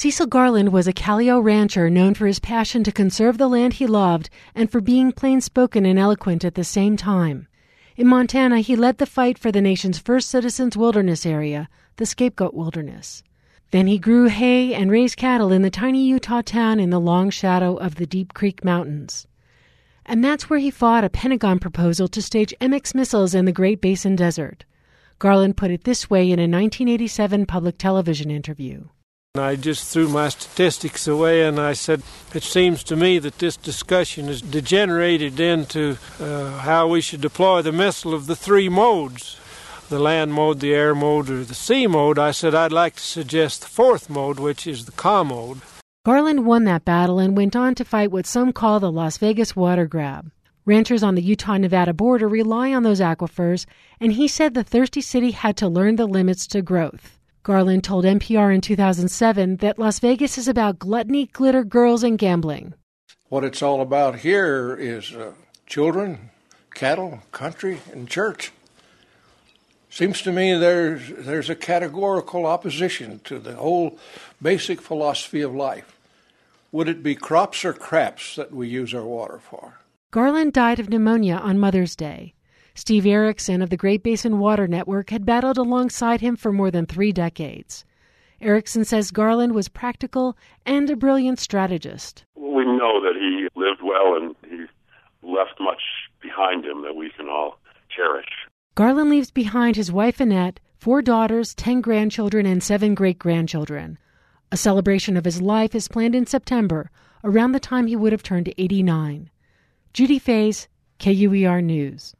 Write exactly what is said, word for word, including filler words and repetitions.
Cecil Garland was a Callao rancher known for his passion to conserve the land he loved and for being plain-spoken and eloquent at the same time. In Montana, he led the fight for the nation's first citizens' wilderness area, the Scapegoat Wilderness. Then he grew hay and raised cattle in the tiny Utah town in the long shadow of the Deep Creek Mountains. And that's where he fought a Pentagon proposal to stage M X missiles in the Great Basin Desert. Garland put it this way in a nineteen eighty-seven public television interview. I just threw my statistics away and I said, it seems to me that this discussion has degenerated into uh, how we should deploy the missile of the three modes, the land mode, the air mode, or the sea mode. I said I'd like to suggest the fourth mode, which is the C mode. Garland won that battle and went on to fight what some call the Las Vegas water grab. Ranchers on the Utah-Nevada border rely on those aquifers, and he said the thirsty city had to learn the limits to growth. Garland told N P R in two thousand seven that Las Vegas is about gluttony, glitter, girls, and gambling. What it's all about here is uh, children, cattle, country, and church. Seems to me there's, there's a categorical opposition to the whole basic philosophy of life. Would it be crops or craps that we use our water for? Garland died of pneumonia on Mother's Day. Steve Erickson of the Great Basin Water Network had battled alongside him for more than three decades. Erickson says Garland was practical and a brilliant strategist. We know that he lived well and he left much behind him that we can all cherish. Garland leaves behind his wife Annette, four daughters, ten grandchildren, and seven great-grandchildren. A celebration of his life is planned in September, around the time he would have turned eighty-nine. Judy Fays, K U E R News.